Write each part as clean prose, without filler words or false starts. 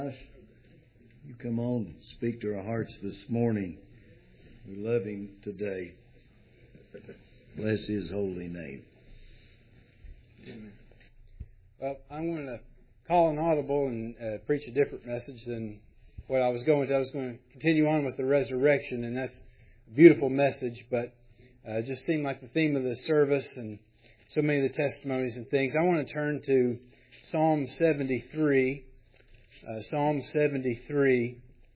You come on and speak to our hearts this morning. We love Him today. Bless His holy name. Well, I'm going to call an audible and preach a different message than what I was going to. I was going to continue on with the resurrection, and that's a beautiful message, but it just seemed like the theme of the service and so many of the testimonies and things. I want to turn to Psalm 73. Psalm 73.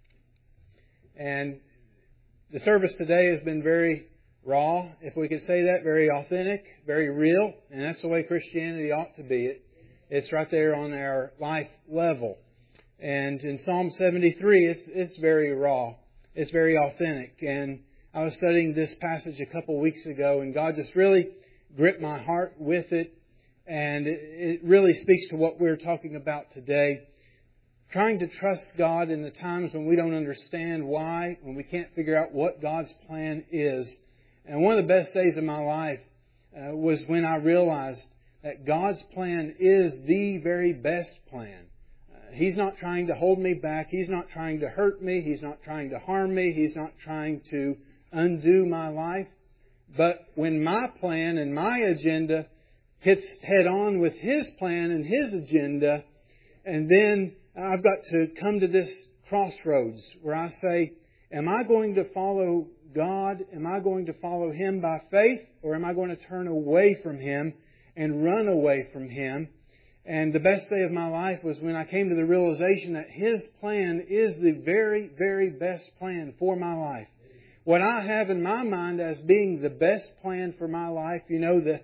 And the service today has been very raw, if we could say that, very authentic, very real, and that's the way Christianity ought to be. It's right there on our life level. And in Psalm 73, it's very raw. It's very authentic. And I was studying this passage a couple weeks ago, and God just really gripped my heart with it. And it really speaks to what we're talking about today. Trying to trust God in the times when we don't understand why, when we can't figure out what God's plan is. And one of the best days of my life was when I realized that God's plan is the very best plan. He's not trying to hold me back. He's not trying to hurt me. He's not trying to harm me. He's not trying to undo my life. But when my plan and my agenda hits head on with His plan and His agenda, and then I've got to come to this crossroads where I say, am I going to follow God? Am I going to follow Him by faith? Or am I going to turn away from Him and run away from Him? And the best day of my life was when I came to the realization that His plan is the very, very best plan for my life. What I have in my mind as being the best plan for my life, you know, the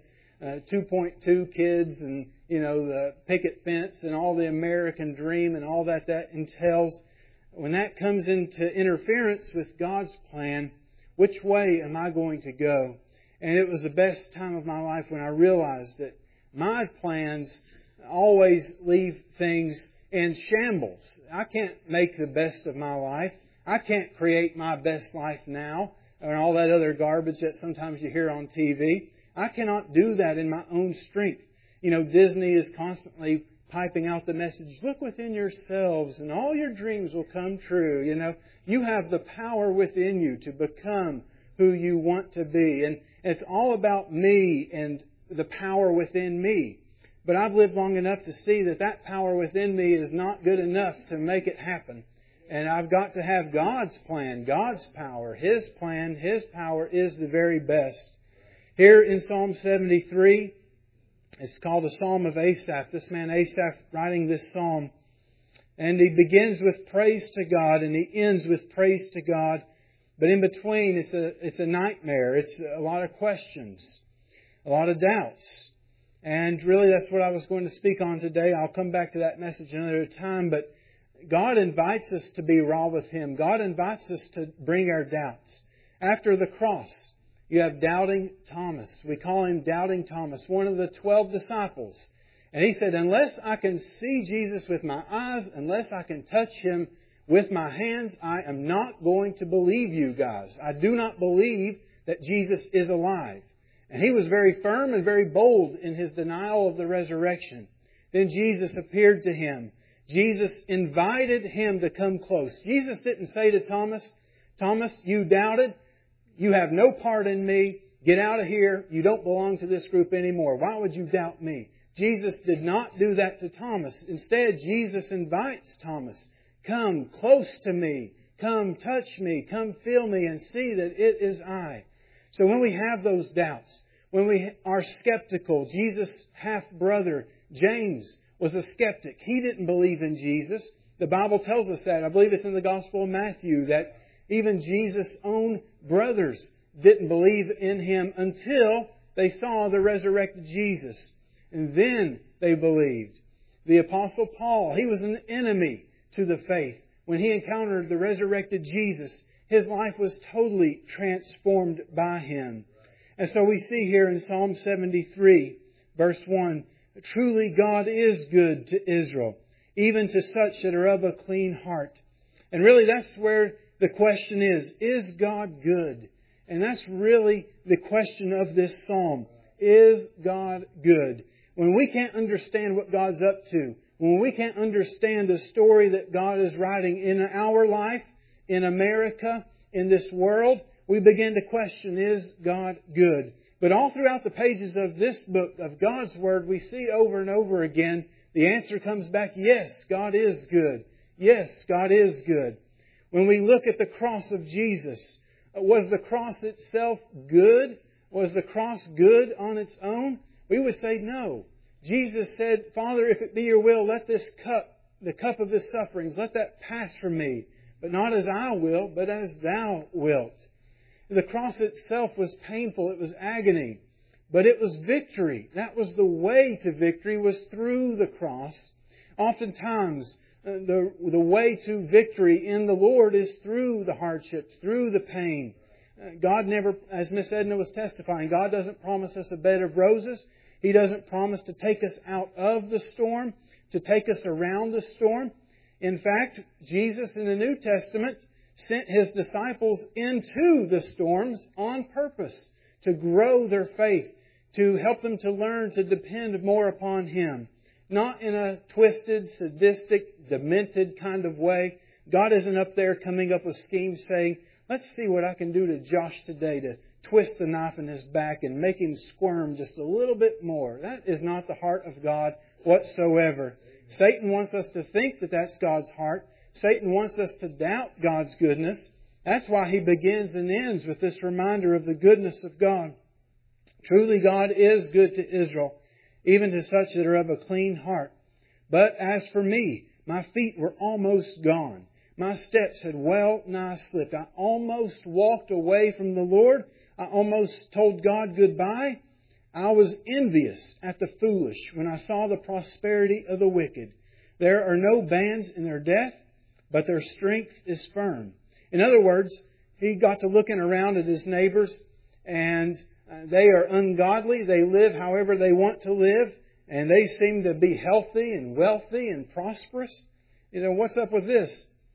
2.2 kids and, you know, the picket fence and all the American dream and all that entails. When that comes into interference with God's plan, which way am I going to go? And it was the best time of my life when I realized that my plans always leave things in shambles. I can't make the best of my life. I can't create my best life now and all that other garbage that sometimes you hear on TV. I cannot do that in my own strength. You know, Disney is constantly piping out the message, look within yourselves and all your dreams will come true. You know, you have the power within you to become who you want to be. And it's all about me and the power within me. But I've lived long enough to see that that power within me is not good enough to make it happen. And I've got to have God's plan, God's power. His plan, His power is the very best. Here in Psalm 73, it's called a Psalm of Asaph. This man Asaph writing this psalm. And he begins with praise to God and he ends with praise to God. But in between, it's a nightmare. It's a lot of questions, a lot of doubts. And really that's what I was going to speak on today. I'll come back to that message another time. But God invites us to be raw with Him. God invites us to bring our doubts. After the cross, you have Doubting Thomas. We call him Doubting Thomas, one of the 12 disciples. And he said, unless I can see Jesus with my eyes, unless I can touch Him with my hands, I am not going to believe you guys. I do not believe that Jesus is alive. And he was very firm and very bold in his denial of the resurrection. Then Jesus appeared to him. Jesus invited him to come close. Jesus didn't say to Thomas, Thomas, you doubted. You have no part in me. Get out of here. You don't belong to this group anymore. Why would you doubt me? Jesus did not do that to Thomas. Instead, Jesus invites Thomas. Come close to me. Come touch me. Come feel me and see that it is I. So when we have those doubts, when we are skeptical, Jesus' half-brother, James, was a skeptic. He didn't believe in Jesus. The Bible tells us that. I believe it's in the Gospel of Matthew that even Jesus' own brothers didn't believe in Him until they saw the resurrected Jesus. And then they believed. The Apostle Paul, he was an enemy to the faith. When he encountered the resurrected Jesus, his life was totally transformed by Him. And so we see here in Psalm 73, verse 1, truly God is good to Israel, even to such that are of a clean heart. And really that's where the question is God good? And that's really the question of this psalm. Is God good? When we can't understand what God's up to, when we can't understand the story that God is writing in our life, in America, in this world, we begin to question, is God good? But all throughout the pages of this book, of God's Word, we see over and over again, the answer comes back, yes, God is good. Yes, God is good. When we look at the cross of Jesus, was the cross itself good? Was the cross good on its own? We would say no. Jesus said, Father, if it be your will, let this cup, the cup of His sufferings, let that pass from me. But not as I will, but as Thou wilt. The cross itself was painful. It was agony. But it was victory. That was the way to victory, was through the cross. Oftentimes, the way to victory in the Lord is through the hardships, through the pain. God never, as Miss Edna was testifying, God doesn't promise us a bed of roses. He doesn't promise to take us out of the storm, to take us around the storm. In fact, Jesus in the New Testament sent His disciples into the storms on purpose to grow their faith, to help them to learn to depend more upon Him. Not in a twisted, sadistic, demented kind of way. God isn't up there coming up with schemes saying, let's see what I can do to Josh today to twist the knife in his back and make him squirm just a little bit more. That is not the heart of God whatsoever. Satan wants us to think that that's God's heart. Satan wants us to doubt God's goodness. That's why he begins and ends with this reminder of the goodness of God. Truly God is good to Israel, even to such that are of a clean heart. But as for me, my feet were almost gone. My steps had well nigh slipped. I almost walked away from the Lord. I almost told God goodbye. I was envious at the foolish when I saw the prosperity of the wicked. There are no bands in their death, but their strength is firm. In other words, he got to looking around at his neighbors, and they are ungodly. They live however they want to live, and they seem to be healthy and wealthy and prosperous. You know, what's up with this?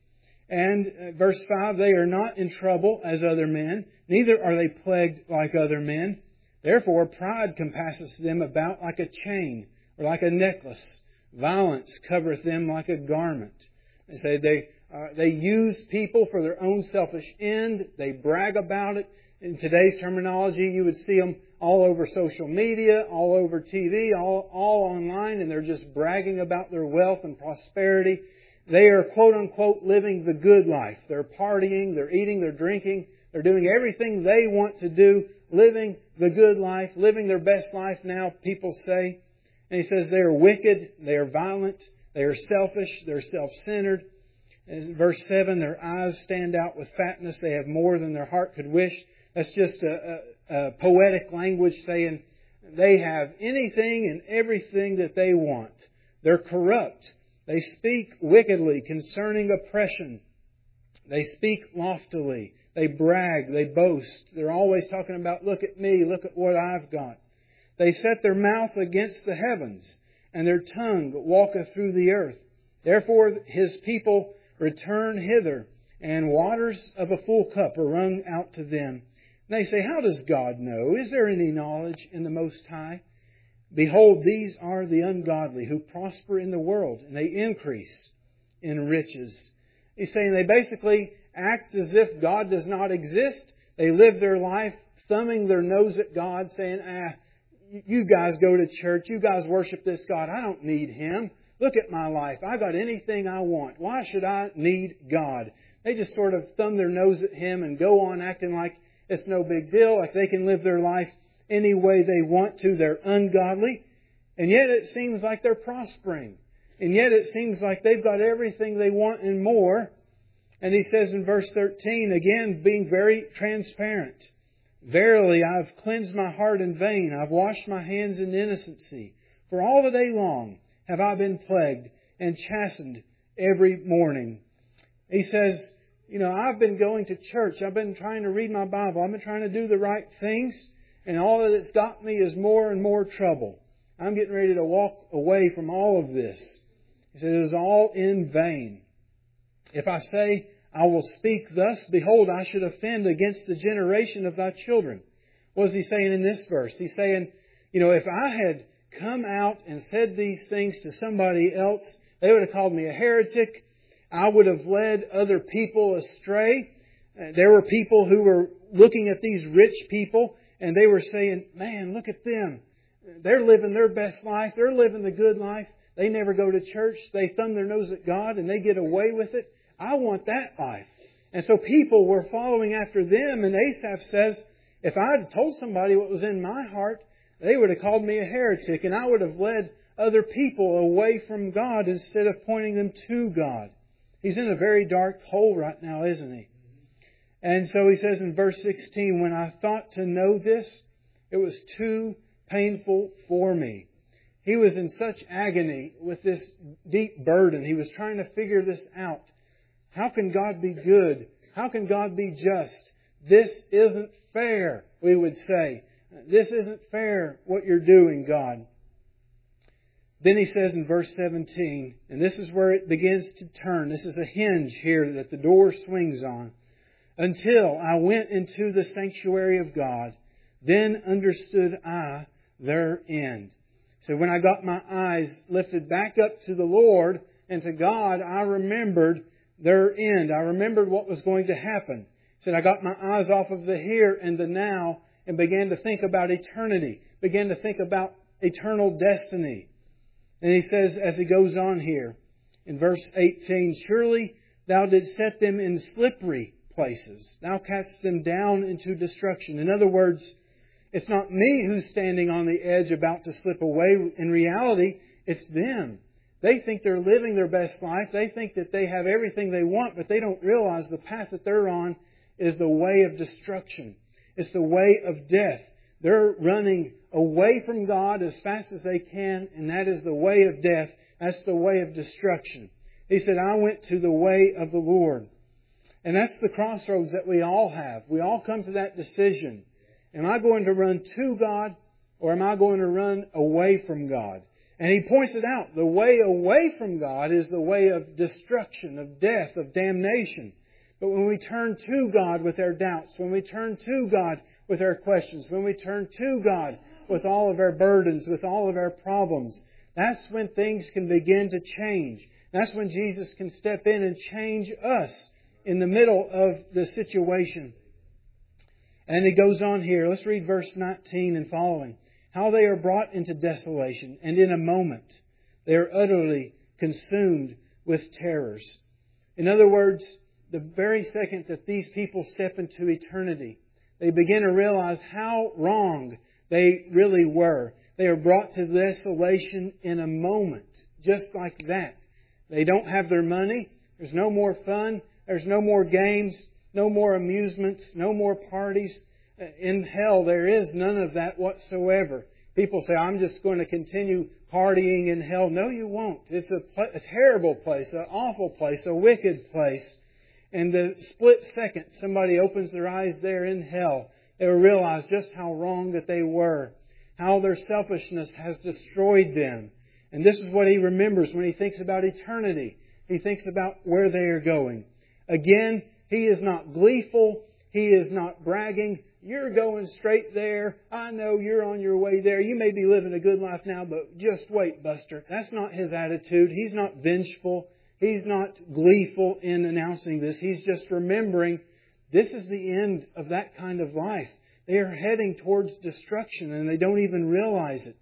And verse 5, they are not in trouble as other men, neither are they plagued like other men. Therefore, pride compasses them about like a chain or like a necklace. Violence covereth them like a garment. They say they use people for their own selfish end. They brag about it. In today's terminology, you would see them all over social media, all over TV, all online, and they're just bragging about their wealth and prosperity. They are, quote unquote, living the good life. They're partying, they're eating, they're drinking, they're doing everything they want to do, living the good life, living their best life now, people say. And he says they are wicked, they are violent, they are selfish, they're self-centered. In verse 7, their eyes stand out with fatness, they have more than their heart could wish. That's just a poetic language saying they have anything and everything that they want. They're corrupt. They speak wickedly concerning oppression. They speak loftily. They brag. They boast. They're always talking about, look at me, look at what I've got. They set their mouth against the heavens, and their tongue walketh through the earth. Therefore His people return hither, and waters of a full cup are wrung out to them. And they say, how does God know? Is there any knowledge in the Most High? Behold, these are the ungodly who prosper in the world, and they increase in riches. He's saying they basically act as if God does not exist. They live their life thumbing their nose at God, saying, you guys go to church, you guys worship this God, I don't need Him. Look at my life, I got anything I want. Why should I need God? They just sort of thumb their nose at Him and go on acting like it's no big deal, like they can live their life any way they want to. They're ungodly. And yet it seems like they're prospering. And yet it seems like they've got everything they want and more. And he says in verse 13, again, being very transparent, verily, I've cleansed my heart in vain. I've washed my hands in innocency. For all the day long have I been plagued and chastened every morning. He says, you know, I've been going to church. I've been trying to read my Bible. I've been trying to do the right things. And all that it's got me is more and more trouble. I'm getting ready to walk away from all of this. He said, it is all in vain. If I say, I will speak thus, behold, I should offend against the generation of thy children. What is he saying in this verse? He's saying, you know, if I had come out and said these things to somebody else, they would have called me a heretic. I would have led other people astray. There were people who were looking at these rich people and they were saying, man, look at them. They're living their best life. They're living the good life. They never go to church. They thumb their nose at God and they get away with it. I want that life. And so people were following after them. And Asaph says, if I had told somebody what was in my heart, they would have called me a heretic and I would have led other people away from God instead of pointing them to God. He's in a very dark hole right now, isn't he? And so he says in verse 16, when I thought to know this, it was too painful for me. He was in such agony with this deep burden. He was trying to figure this out. How can God be good? How can God be just? This isn't fair, we would say. This isn't fair what you're doing, God. Then he says in verse 17, and this is where it begins to turn. This is a hinge here that the door swings on. Until I went into the sanctuary of God, then understood I their end. So when I got my eyes lifted back up to the Lord and to God, I remembered their end. I remembered what was going to happen. He said, I got my eyes off of the here and the now and began to think about eternity, began to think about eternal destiny. And he says, as he goes on here, in verse 18, surely thou didst set them in slippery places. Thou cast them down into destruction. In other words, it's not me who's standing on the edge about to slip away. In reality, it's them. They think they're living their best life. They think that they have everything they want, but they don't realize the path that they're on is the way of destruction. It's the way of death. They're running away from God as fast as they can, and that is the way of death. That's the way of destruction. He said, I went to the way of the Lord. And that's the crossroads that we all have. We all come to that decision. Am I going to run to God, or am I going to run away from God? And he points it out. The way away from God is the way of destruction, of death, of damnation. But when we turn to God with our doubts, when we turn to God with our questions, when we turn to God with all of our burdens, with all of our problems, that's when things can begin to change. That's when Jesus can step in and change us in the middle of the situation. And he goes on here. Let's read verse 19 and following. How they are brought into desolation, and in a moment they are utterly consumed with terrors. In other words, the very second that these people step into eternity, they begin to realize how wrong they really were. They are brought to desolation in a moment, just like that. They don't have their money. There's no more fun. There's no more games, no more amusements, no more parties. In hell, there is none of that whatsoever. People say, I'm just going to continue partying in hell. No, you won't. It's a terrible place, an awful place, a wicked place. And the split second somebody opens their eyes there in hell, they will realize just how wrong that they were, how their selfishness has destroyed them. And this is what he remembers when he thinks about eternity. He thinks about where they are going. Again, he is not gleeful. He is not bragging. You're going straight there. I know you're on your way there. You may be living a good life now, but just wait, Buster. That's not his attitude. He's not vengeful. He's not gleeful in announcing this. He's just remembering this is the end of that kind of life. They are heading towards destruction and they don't even realize it.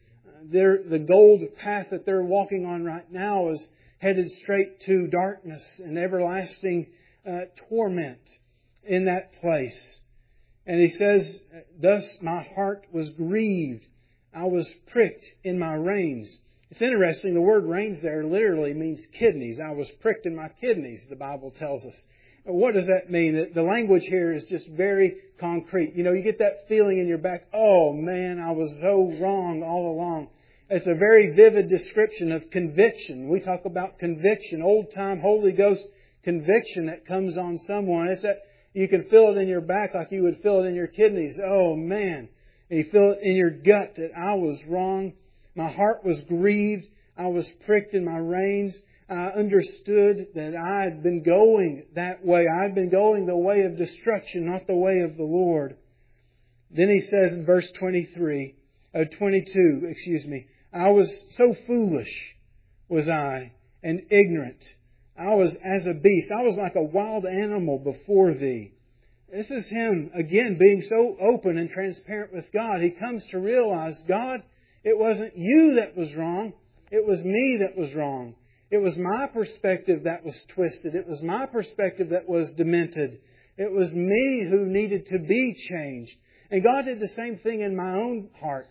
The gold path that they're walking on right now is headed straight to darkness and everlasting torment in that place. And he says, thus my heart was grieved. I was pricked in my reins. It's interesting, the word reins there literally means kidneys. I was pricked in my kidneys, the Bible tells us. What does that mean? The language here is just very concrete. You know, you get that feeling in your back, oh man, I was so wrong all along. It's a very vivid description of conviction. We talk about conviction, old-time Holy Ghost conviction that comes on someone. It's that you can feel it in your back like you would feel it in your kidneys. Oh man. And you feel it in your gut that I was wrong. My heart was grieved. I was pricked in my reins. I understood that I had been going that way. I had been going the way of destruction, not the way of the Lord. Then he says in verse 23, 22, I was so foolish, was I, and ignorant. I was as a beast. I was like a wild animal before Thee. This is him, again, being so open and transparent with God. He comes to realize, God, it wasn't You that was wrong. It was me that was wrong. It was my perspective that was twisted. It was my perspective that was demented. It was me who needed to be changed. And God did the same thing in my own heart.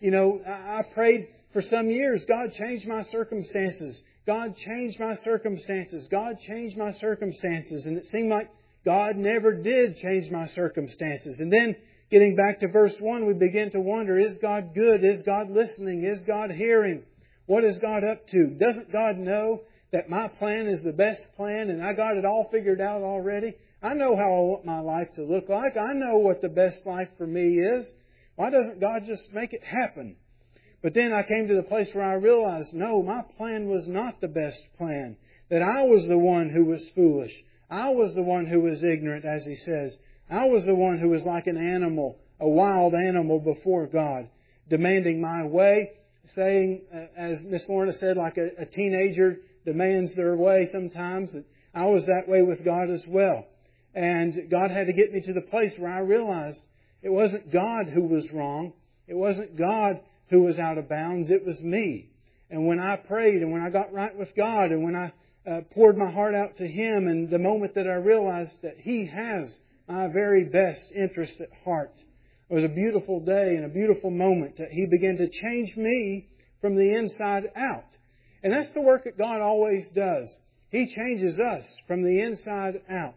I prayed for some years, God, change my circumstances. God, change my circumstances. God, change my circumstances. And it seemed like God never did change my circumstances. And then, getting back to verse 1, we begin to wonder, is God good? Is God listening? Is God hearing? What is God up to? Doesn't God know that my plan is the best plan and I got it all figured out already? I know how I want my life to look like. I know what the best life for me is. Why doesn't God just make it happen? But then I came to the place where I realized, no, my plan was not the best plan. That I was the one who was foolish. I was the one who was ignorant, as He says. I was the one who was like an animal, a wild animal before God, demanding my way, saying, as Miss Lorna said, like a teenager demands their way sometimes, that I was that way with God as well. And God had to get me to the place where I realized it wasn't God who was wrong. It wasn't God who was out of bounds. It was me. And when I prayed and when I got right with God and when I poured my heart out to Him, and the moment that I realized that He has my very best interest at heart, it was a beautiful day and a beautiful moment that He began to change me from the inside out. And that's the work that God always does. He changes us from the inside out.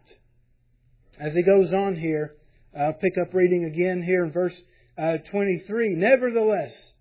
As He goes on here, I'll pick up reading again here in verse 23. Nevertheless,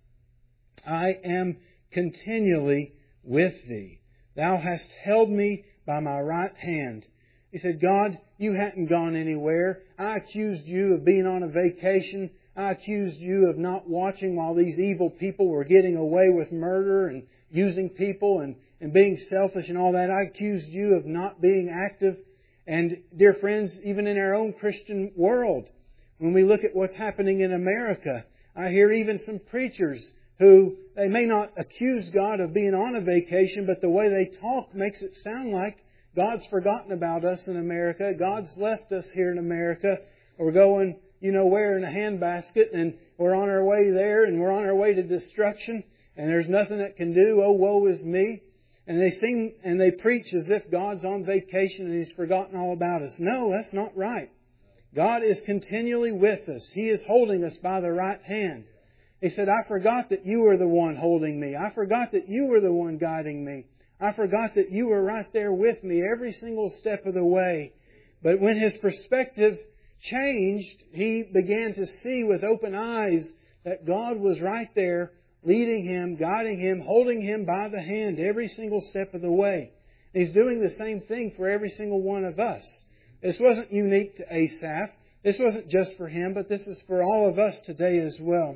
I am continually with Thee. Thou hast held me by my right hand. He said, God, You hadn't gone anywhere. I accused You of being on a vacation. I accused You of not watching while these evil people were getting away with murder and using people and being selfish and all that. I accused You of not being active. And dear friends, even in our own Christian world, when we look at what's happening in America, I hear even some preachers who, they may not accuse God of being on a vacation, but the way they talk makes it sound like God's forgotten about us in America. God's left us here in America. We're going, wearing a handbasket, and we're on our way there, and we're on our way to destruction, and there's nothing that can do. Oh, woe is me. And they sing and they preach as if God's on vacation and He's forgotten all about us. No, that's not right. God is continually with us. He is holding us by the right hand. He said, I forgot that You were the one holding me. I forgot that You were the one guiding me. I forgot that You were right there with me every single step of the way. But when his perspective changed, he began to see with open eyes that God was right there, leading him, guiding him, holding him by the hand every single step of the way. And He's doing the same thing for every single one of us. This wasn't unique to Asaph. This wasn't just for him, but this is for all of us today as well.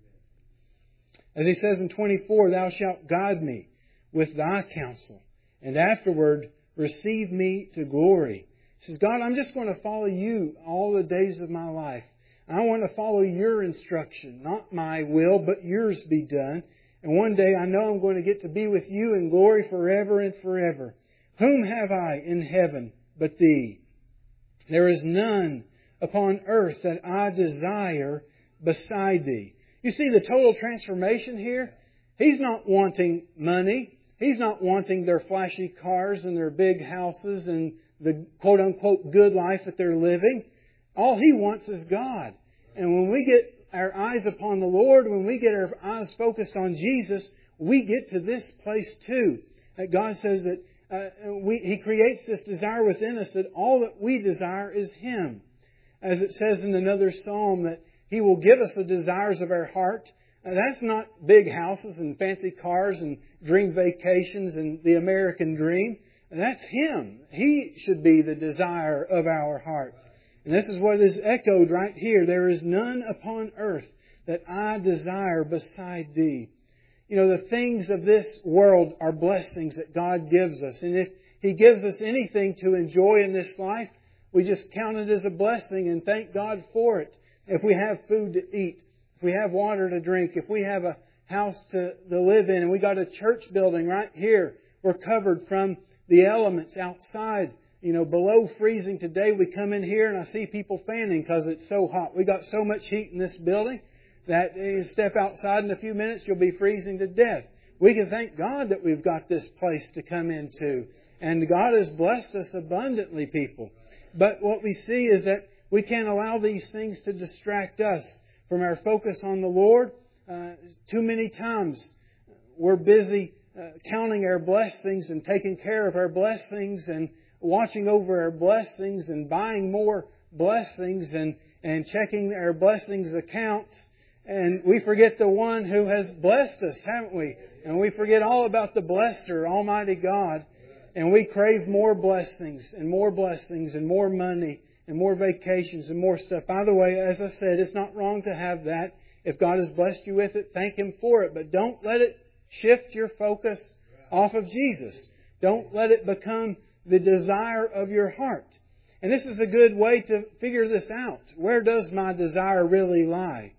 As he says in 24, Thou shalt guide me with Thy counsel, and afterward receive me to glory. He says, God, I'm just going to follow You all the days of my life. I want to follow Your instruction, not my will, but Yours be done. And one day I know I'm going to get to be with You in glory forever and forever. Whom have I in heaven but Thee? There is none upon earth that I desire beside Thee. You see the total transformation here? He's not wanting money. He's not wanting their flashy cars and their big houses and the quote-unquote good life that they're living. All he wants is God. And when we get our eyes upon the Lord, when we get our eyes focused on Jesus, we get to this place too. That God says that He creates this desire within us that all that we desire is Him. As it says in another psalm that He will give us the desires of our heart. That's not big houses and fancy cars and dream vacations and the American dream. That's Him. He should be the desire of our heart. And this is what is echoed right here. There is none upon earth that I desire beside Thee. The things of this world are blessings that God gives us. And if He gives us anything to enjoy in this life, we just count it as a blessing and thank God for it. If we have food to eat, if we have water to drink, if we have a house to live in, and we got a church building right here, we're covered from the elements outside. Below freezing today, we come in here and I see people fanning because it's so hot. We got so much heat in this building that you step outside in a few minutes, you'll be freezing to death. We can thank God that we've got this place to come into. And God has blessed us abundantly, people. But what we see is that we can't allow these things to distract us from our focus on the Lord. Too many times we're busy counting our blessings and taking care of our blessings and watching over our blessings and buying more blessings and checking our blessings accounts. And we forget the one who has blessed us, haven't we? And we forget all about the blesser, Almighty God. And we crave more blessings and more money and more vacations and more stuff. By the way, as I said, it's not wrong to have that. If God has blessed you with it, thank Him for it. But don't let it shift your focus off of Jesus. Don't let it become the desire of your heart. And this is a good way to figure this out. Where does my desire really lie?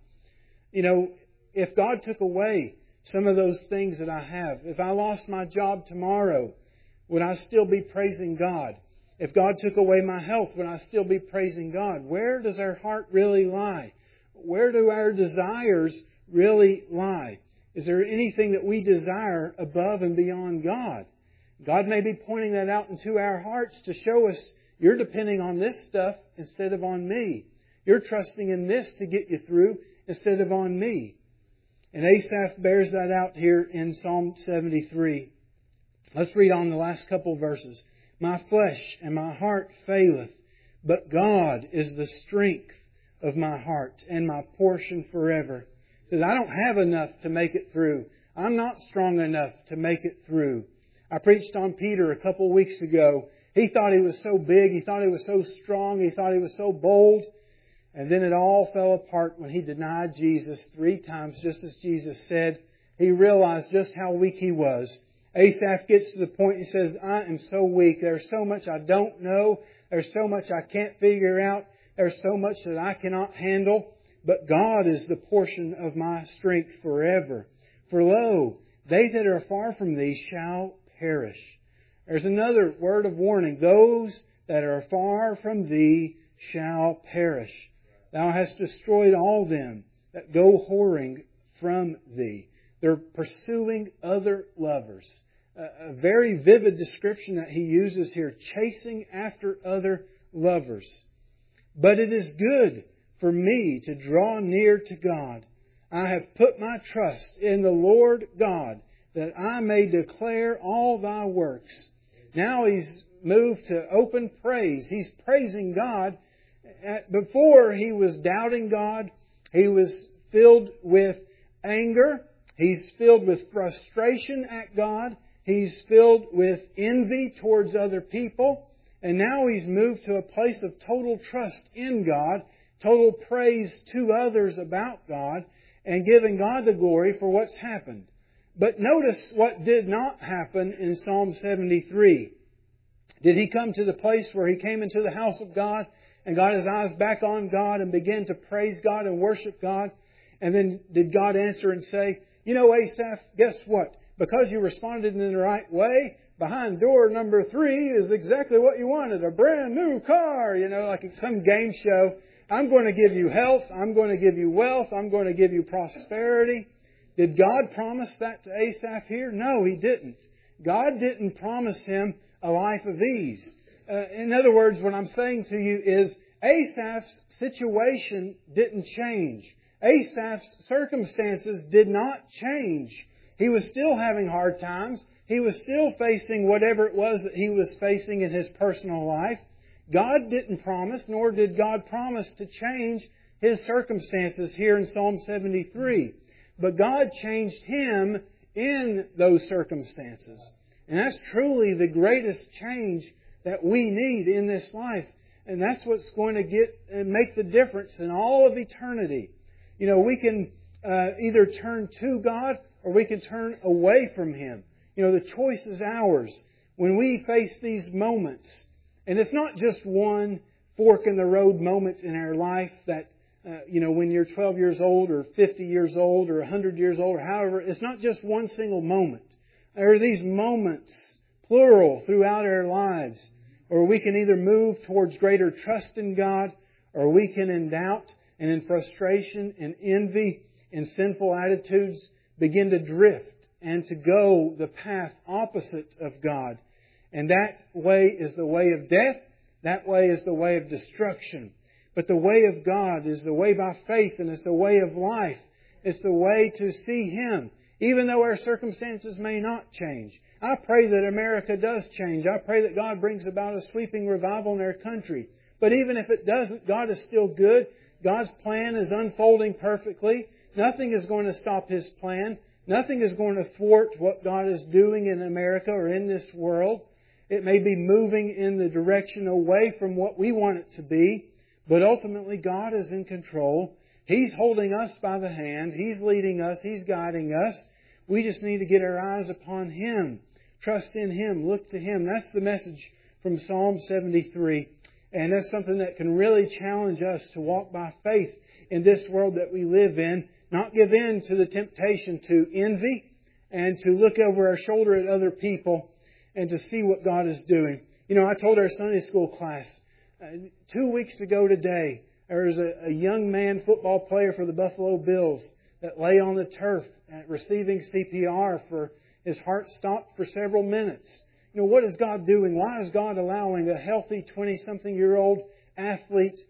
If God took away some of those things that I have, if I lost my job tomorrow, would I still be praising God? If God took away my health, would I still be praising God? Where does our heart really lie? Where do our desires really lie? Is there anything that we desire above and beyond God? God may be pointing that out into our hearts to show us, you're depending on this stuff instead of on me. You're trusting in this to get you through instead of on me. And Asaph bears that out here in Psalm 73. Let's read on the last couple of verses. My flesh and my heart faileth, but God is the strength of my heart and my portion forever. He says, I don't have enough to make it through. I'm not strong enough to make it through. I preached on Peter a couple of weeks ago. He thought he was so big. He thought he was so strong. He thought he was so bold. And then it all fell apart when he denied Jesus 3 times, just as Jesus said. He realized just how weak he was. Asaph gets to the point, he says, I am so weak. There's so much I don't know. There's so much I can't figure out. There's so much that I cannot handle. But God is the portion of my strength forever. For lo, they that are far from Thee shall perish. There's another word of warning. Those that are far from Thee shall perish. Thou hast destroyed all them that go whoring from Thee. They're pursuing other lovers. A very vivid description that he uses here, chasing after other lovers. But it is good for me to draw near to God. I have put my trust in the Lord God, that I may declare all Thy works. Now he's moved to open praise. He's praising God. Before he was doubting God. He was filled with anger. He's filled with frustration at God. He's filled with envy towards other people. And now he's moved to a place of total trust in God, total praise to others about God, and giving God the glory for what's happened. But notice what did not happen in Psalm 73. Did he come to the place where he came into the house of God and got his eyes back on God and began to praise God and worship God? And then did God answer and say, Asaph, guess what? Because you responded in the right way, behind door number 3 is exactly what you wanted. A brand new car, like some game show. I'm going to give you health. I'm going to give you wealth. I'm going to give you prosperity. Did God promise that to Asaph here? No, He didn't. God didn't promise him a life of ease. In other words, what I'm saying to you is Asaph's situation didn't change. Asaph's circumstances did not change. He was still having hard times. He was still facing whatever it was that he was facing in his personal life. God didn't promise, nor did God promise to change his circumstances here in Psalm 73. But God changed him in those circumstances. And that's truly the greatest change that we need in this life. And that's what's going to make the difference in all of eternity. We can either turn to God or we can turn away from Him. The choice is ours. When we face these moments, and it's not just one fork in the road moment in our life that when you're 12 years old or 50 years old or 100 years old or however, it's not just one single moment. There are these moments, plural, throughout our lives, or we can either move towards greater trust in God, or we can in doubt and in frustration and envy and sinful attitudes begin to drift and to go the path opposite of God. And that way is the way of death. That way is the way of destruction. But the way of God is the way by faith, and it's the way of life. It's the way to see Him, even though our circumstances may not change. I pray that America does change. I pray that God brings about a sweeping revival in our country. But even if it doesn't, God is still good. God's plan is unfolding perfectly. Nothing is going to stop His plan. Nothing is going to thwart what God is doing in America or in this world. It may be moving in the direction away from what we want it to be, but ultimately God is in control. He's holding us by the hand. He's leading us. He's guiding us. We just need to get our eyes upon Him. Trust in Him. Look to Him. That's the message from Psalm 73. And that's something that can really challenge us to walk by faith in this world that we live in. Not give in to the temptation to envy and to look over our shoulder at other people and to see what God is doing. I told our Sunday school class, 2 weeks ago today, there was a young man football player for the Buffalo Bills that lay on the turf receiving CPR for his heart stopped for several minutes. What is God doing? Why is God allowing a healthy 20-something-year-old athlete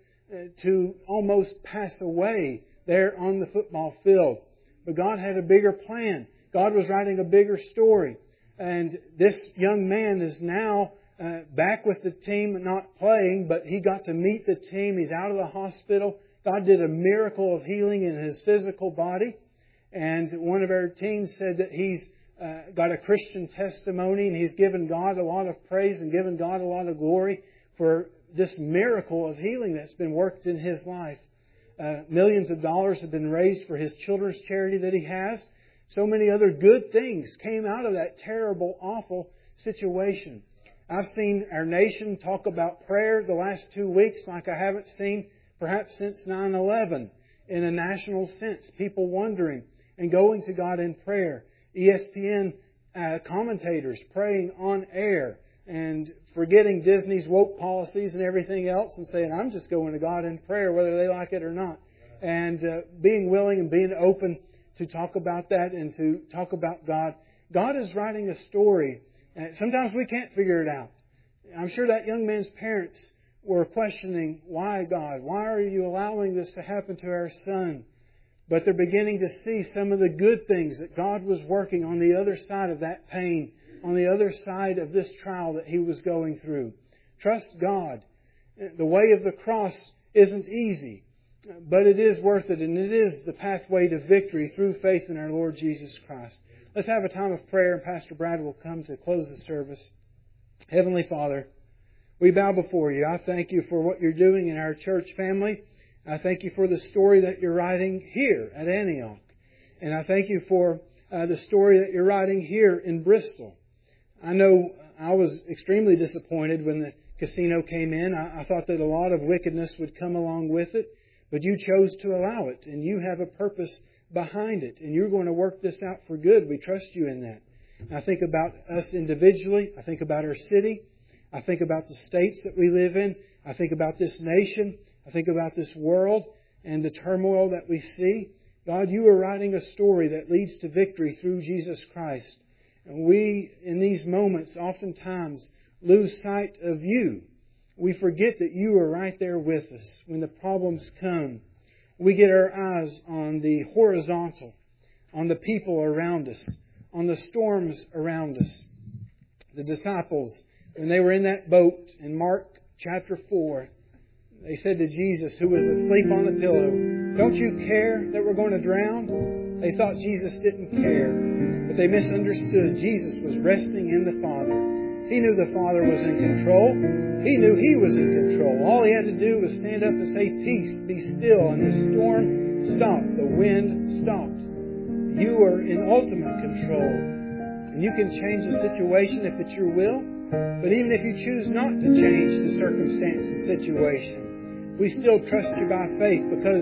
to almost pass away there on the football field? But God had a bigger plan. God was writing a bigger story. And this young man is now back with the team, not playing, but he got to meet the team. He's out of the hospital. God did a miracle of healing in his physical body. And one of our teens said that he's got a Christian testimony, and he's given God a lot of praise and given God a lot of glory for this miracle of healing that's been worked in his life. Millions of dollars have been raised for his children's charity that he has. So many other good things came out of that terrible, awful situation. I've seen our nation talk about prayer the last 2 weeks like I haven't seen perhaps since 9/11 in a national sense. People wondering and going to God in prayer. ESPN commentators praying on air and forgetting Disney's woke policies and everything else and saying, I'm just going to God in prayer whether they like it or not. And being willing and being open to talk about that and to talk about God. God is writing a story. Sometimes we can't figure it out. I'm sure that young man's parents were questioning, why God? Why are you allowing this to happen to our son? But they're beginning to see some of the good things that God was working on the other side of that pain, on the other side of this trial that he was going through. Trust God. The way of the cross isn't easy, but it is worth it, and it is the pathway to victory through faith in our Lord Jesus Christ. Let's have a time of prayer, and Pastor Brad will come to close the service. Heavenly Father, we bow before You. I thank You for what You're doing in our church family. I thank You for the story that You're writing here at Antioch. And I thank You for the story that You're writing here in Bristol. I know I was extremely disappointed when the casino came in. I thought that a lot of wickedness would come along with it. But You chose to allow it. And You have a purpose behind it. And You're going to work this out for good. We trust You in that. I think about us individually. I think about our city. I think about the states that we live in. I think about this nation. I think about this world and the turmoil that we see. God, You are writing a story that leads to victory through Jesus Christ. And we, in these moments, oftentimes lose sight of You. We forget that You are right there with us when the problems come. We get our eyes on the horizontal, on the people around us, on the storms around us. The disciples, when they were in that boat in Mark chapter 4, they said to Jesus, who was asleep on the pillow, don't You care that we're going to drown? They thought Jesus didn't care, but they misunderstood. Jesus was resting in the Father. He knew the Father was in control. He knew He was in control. All He had to do was stand up and say, peace, be still. And the storm stopped. The wind stopped. You are in ultimate control. And You can change the situation if it's Your will. But even if You choose not to change the circumstance and situation, we still trust You by faith because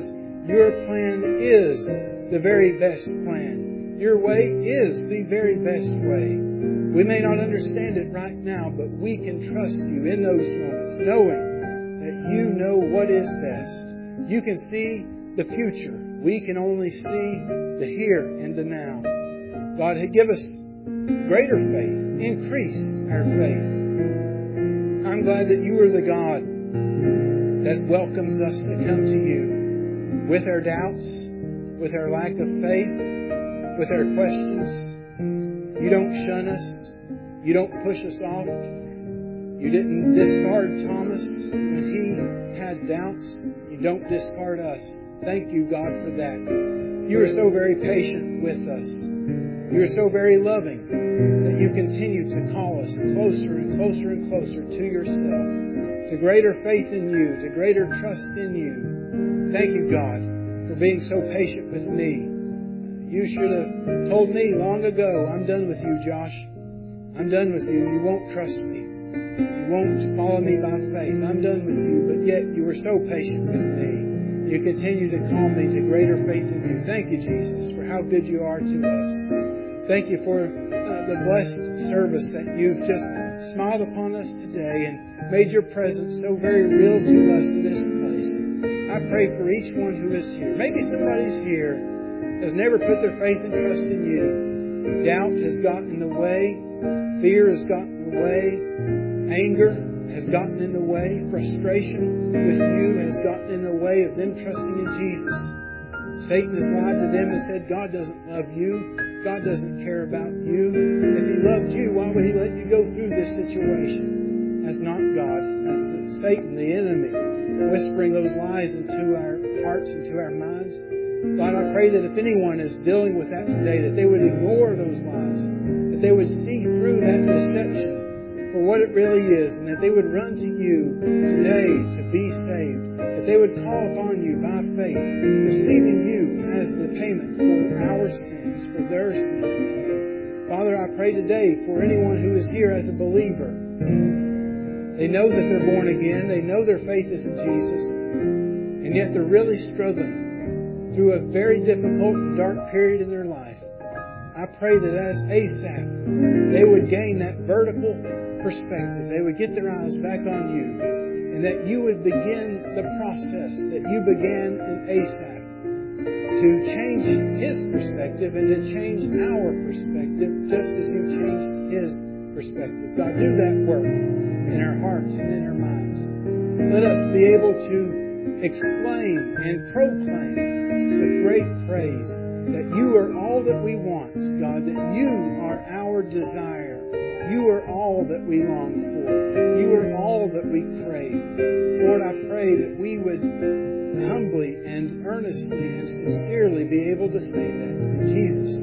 Your plan is the very best plan. Your way is the very best way. We may not understand it right now, but we can trust you in those moments, knowing that you know what is best. You can see the future. We can only see the here and the now. God, give us greater faith. Increase our faith. I'm glad that you are the God that welcomes us to come to you with our doubts, with our lack of faith, with our questions. You don't shun us. You don't push us off. You didn't discard Thomas when he had doubts. You don't discard us. Thank you, God, for that. You are so very patient with us. You are so very loving that you continue to call us closer and closer and closer to yourself, to greater faith in you, to greater trust in you. Thank you, God, for being so patient with me. You should have told me long ago, I'm done with you, Josh. I'm done with you. You won't trust me. You won't follow me by faith. I'm done with you, but yet you were so patient with me. You continue to call me to greater faith in you. Thank you, Jesus, for how good you are to us. Thank you for the blessed service that you've just smiled upon us today and made your presence so very real to us in this place. I pray for each one who is here. Maybe somebody's here has never put their faith and trust in you. Doubt has gotten in the way. Fear has gotten in the way. Anger has gotten in the way. Frustration with you has gotten in the way of them trusting in Jesus. Satan has lied to them and said, God doesn't love you. God doesn't care about you. If He loved you, why would He let you go through this situation? That's not God. That's Satan, the enemy, whispering those lies into our hearts, into our minds. God, I pray that if anyone is dealing with that today, that they would ignore those lies, that they would see through that deception for what it really is, and that they would run to you today to be saved, that they would call upon you by faith, receiving you as the payment for our sins, for their sins. Father, I pray today for anyone who is here as a believer. They know that they're born again, they know their faith is in Jesus, and yet they're really struggling through a very difficult and dark period in their life. I pray that as Asaph, they would gain that vertical perspective. They would get their eyes back on you. And that you would begin the process that you began in Asaph to change his perspective and to change our perspective just as you changed his perspective. God, do that work in our hearts and in our minds. Let us be able to explain and proclaim with great praise that you are all that we want, God, that you are our desire. You are all that we long for. You are all that we crave. Lord, I pray that we would humbly and earnestly and sincerely be able to say that. In Jesus'